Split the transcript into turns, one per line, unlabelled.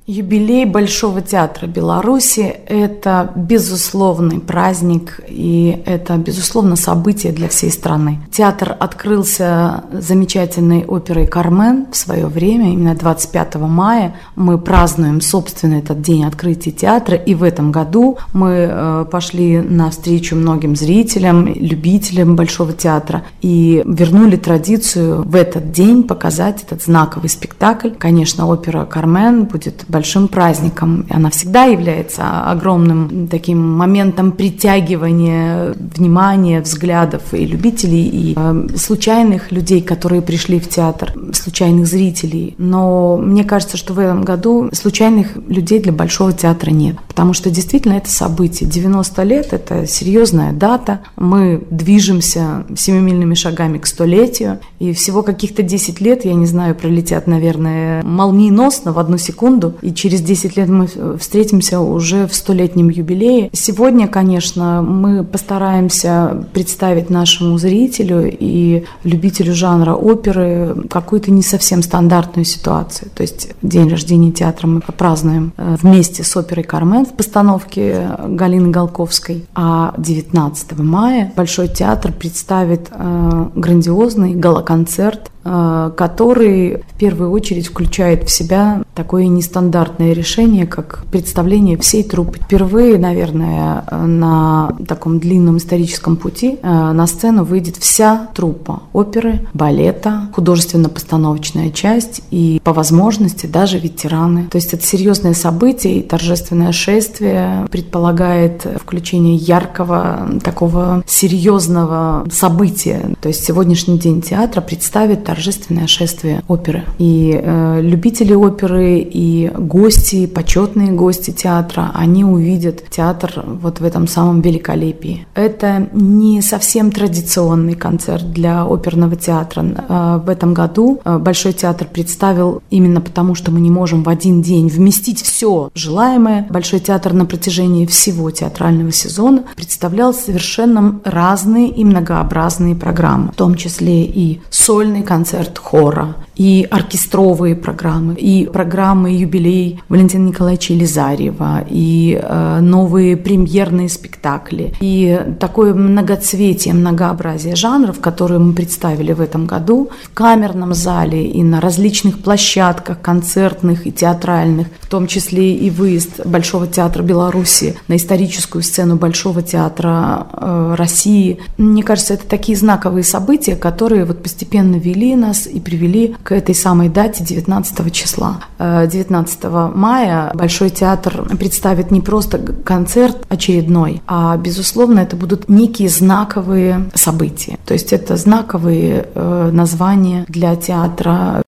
Юбилей Большого театра Беларуси – это безусловный праздник, и это, безусловно, событие для всей страны. Театр открылся замечательной оперой «Кармен» в свое время, именно 25 мая. Мы празднуем, собственно, этот день открытия театра, и в этом году мы пошли навстречу многим зрителям, любителям Большого театра, и вернули традицию в этот день показать этот знаковый спектакль. Конечно, опера «Кармен» будет большим праздником. Она всегда является огромным таким моментом притягивания внимания, взглядов и любителей, и случайных людей, которые пришли в театр, случайных зрителей. Но мне кажется, что в этом году случайных людей для Большого театра нет, потому что действительно это событие. 90 лет – это серьезная дата. Мы движемся семимильными шагами к 100-летию, и всего каких-то 10 лет, я не знаю, пролетят, наверное, молниеносно в одну секунду, и через 10 лет мы встретимся уже в 100-летнем юбилее. Сегодня, конечно, мы постараемся представить нашему зрителю и любителю жанра оперы какую-то не совсем стандартную ситуацию. То есть день рождения театра мы празднуем вместе с оперой «Кармен» в постановке Галины Голковской, а 19 мая Большой театр представит грандиозный гала-концерт, который в первую очередь включает в себя такое нестандартное решение, как представление всей труппы. Впервые, наверное, на таком длинном историческом пути на сцену выйдет вся труппа оперы, балета, художественно-постановочная часть и, по возможности, даже ветераны. То есть это серьезное событие, и торжественное шествие предполагает включение яркого, такого серьезного события. То есть сегодняшний день театра представит торжественное шествие оперы. И любители оперы, и гости, почетные гости театра, они увидят театр вот в этом самом великолепии. Это не совсем традиционный концерт для оперного театра. В этом году Большой театр представил, именно потому, что мы не можем в один день вместить все желаемое, Большой театр на протяжении всего театрального сезона представлял совершенно разные и многообразные программы, в том числе и сольный концерт хора, и оркестровые программы, и программы юбилей Валентина Николаевича Елизарьева, и новые премьерные спектакли, и такое многоцветие, многообразие жанров, которые мы представили в этом году в камерном зале и на различных площадках концертных и театральных, в том числе и выезд Большого театра Беларуси на историческую сцену Большого театра России. Мне кажется, это такие знаковые события, которые вот постепенно вели нас и привели к этой самой дате 19 числа. 19 мая Большой театр представит не просто концерт очередной, а, безусловно, это будут некие знаковые события. То есть это знаковые названия для театра.